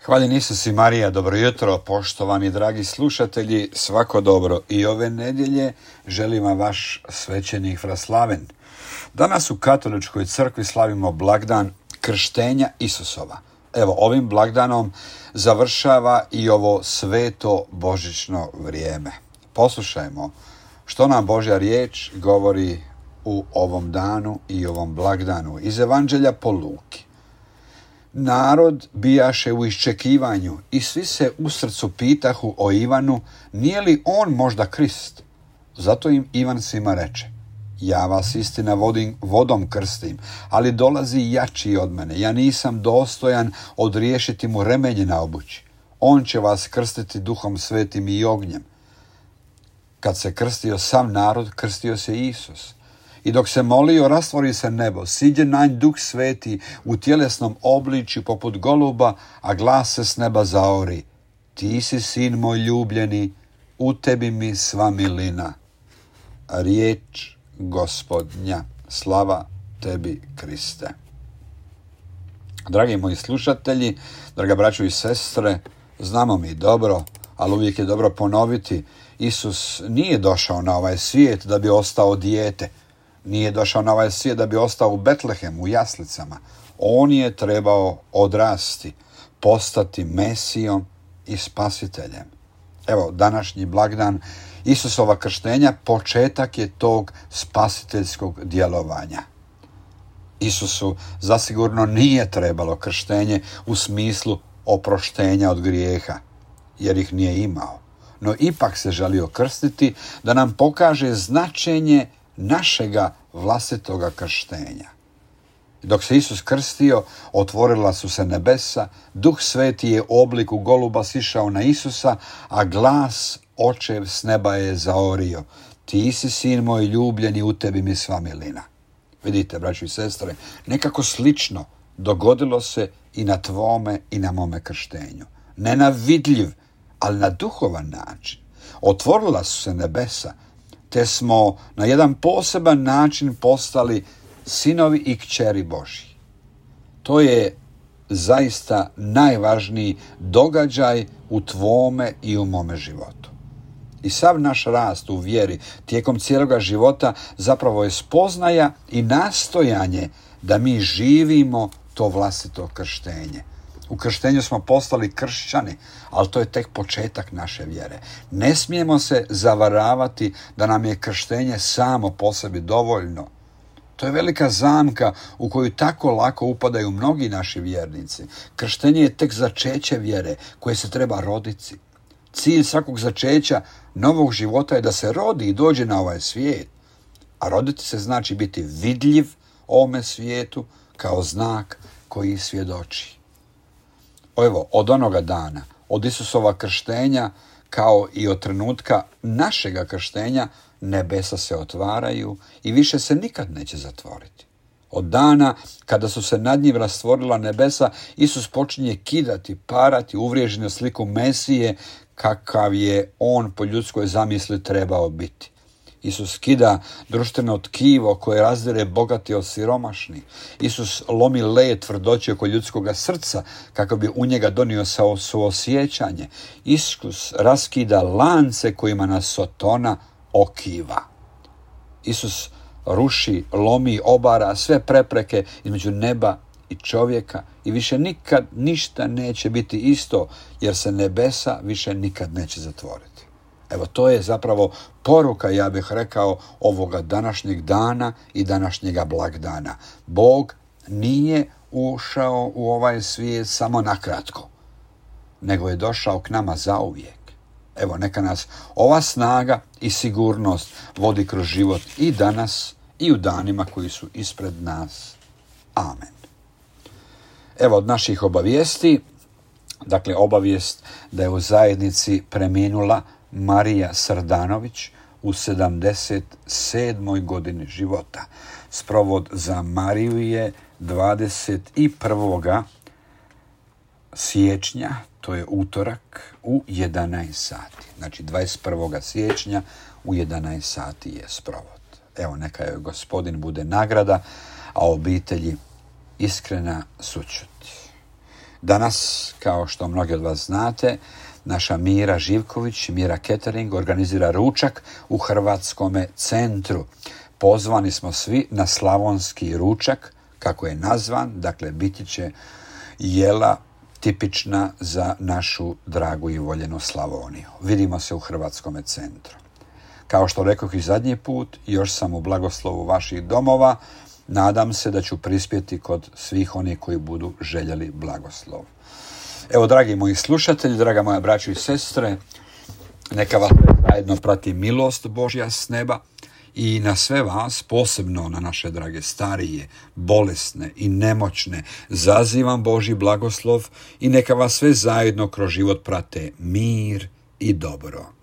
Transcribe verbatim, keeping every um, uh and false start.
Hvaljen Isus i Marija, dobro jutro, poštovani dragi slušatelji, svako dobro i ove nedjelje želim vam vaš svećenik Fraslaven. Danas u Katoličkoj crkvi slavimo blagdan krštenja Isusova. Evo, ovim blagdanom završava i ovo sveto božićno vrijeme. Poslušajmo što nam Božja riječ govori u ovom danu i ovom blagdanu iz Evanđelja po Luki. Narod bijaše u iščekivanju i svi se u srcu pitahu o Ivanu, nije li on možda Krist? Zato im Ivan svima reče, ja vas istina vodim, vodom krstim, ali dolazi jači od mene, ja nisam dostojan odriješiti mu remenje na obući. On će vas krstiti Duhom Svetim i ognjem. Kad se krstio sam narod, krstio se Isus. I dok se molio, rastvori se nebo, siđe na nj Duh Sveti u tjelesnom obličju poput goluba, a glas se s neba zaori. Ti si sin moj ljubljeni, u tebi mi sva milina. Riječ Gospodnja, slava tebi Kriste. Dragi moji slušatelji, draga braćo i sestre, znamo mi dobro, ali uvijek je dobro ponoviti, Isus nije došao na ovaj svijet da bi ostao dijete. Nije došao na ovaj svijet da bi ostao u Betlehemu, u jaslicama. On je trebao odrasti, postati Mesijom i Spasiteljem. Evo, današnji blagdan Isusova krštenja početak je tog spasiteljskog djelovanja. Isusu zasigurno nije trebalo krštenje u smislu oproštenja od grijeha, jer ih nije imao. No ipak se želio krstiti da nam pokaže značenje našega vlastitoga krštenja. Dok se Isus krstio, otvorila su se nebesa, Duh Sveti je u obliku goluba sišao na Isusa, a glas Očev s neba je zaorio. Ti si sin moj ljubljeni, u tebi mi sva milina. Vidite, braćo i sestre, nekako slično dogodilo se i na tvome i na mome krštenju. Ne na vidljiv, ali na duhovan način. Otvorila su se nebesa, te smo na jedan poseban način postali sinovi i kćeri Božji. To je zaista najvažniji događaj u tvome i u mome životu. I sav naš rast u vjeri tijekom cijeloga života zapravo je spoznaja i nastojanje da mi živimo to vlastito krštenje. U krštenju smo postali kršćani, ali to je tek početak naše vjere. Ne smijemo se zavaravati da nam je krštenje samo po sebi dovoljno. To je velika zamka u koju tako lako upadaju mnogi naši vjernici. Krštenje je tek začeće vjere koje se treba roditi. Cilj svakog začeća novog života je da se rodi i dođe na ovaj svijet. A roditi se znači biti vidljiv ovome svijetu kao znak koji svjedoči. Evo, od onoga dana, od Isusova krštenja, kao i od trenutka našega krštenja, nebesa se otvaraju i više se nikad neće zatvoriti. Od dana kada su se nad njim rastvorila nebesa, Isus počinje kidati, parati uvriježenu sliku Mesije kakav je on po ljudskoj zamisli trebao biti. Isus kida društveno tkivo koje razdire bogati od siromašnih. Isus lomi led tvrdoće oko ljudskoga srca kako bi u njega donio suosjećanje. Isus raskida lance kojima nas Sotona okiva. Isus ruši, lomi, obara sve prepreke između neba i čovjeka i više nikad ništa neće biti isto, jer se nebesa više nikad neće zatvoriti. Evo, to je zapravo poruka, ja bih rekao, ovoga današnjeg dana i današnjega blagdana. Bog nije ušao u ovaj svijet samo nakratko, nego je došao k nama zauvijek. Evo, neka nas ova snaga i sigurnost vodi kroz život i danas i u danima koji su ispred nas. Amen. Evo, od naših obavijesti, dakle, obavijest da je u zajednici preminula Marija Srdanović u sedamdeset sedmoj godini života. Sprovod za Mariju je dvadeset prvog siječnja, to je utorak, u jedanaest sati. Znači dvadeset prvog siječnja u jedanaest sati je sprovod. Evo, neka joj Gospodin bude nagrada, a obitelji iskrena sućut. Danas, kao što mnogi od vas znate, naša Mira Živković, Mira Catering, organizira ručak u Hrvatskome centru. Pozvani smo svi na slavonski ručak, kako je nazvan, dakle biti će jela tipična za našu dragu i voljenu Slavoniju. Vidimo se u Hrvatskome centru. Kao što rekoh i zadnji put, još sam u blagoslovu vaših domova. Nadam se da ću prispjeti kod svih onih koji budu željeli blagoslov. Evo, dragi moji slušatelji, draga moja braćo i sestre, neka vas zajedno prati milost Božja s neba i na sve vas, posebno na naše drage starije, bolesne i nemoćne, zazivam Božji blagoslov i neka vas sve zajedno kroz život prate mir i dobro.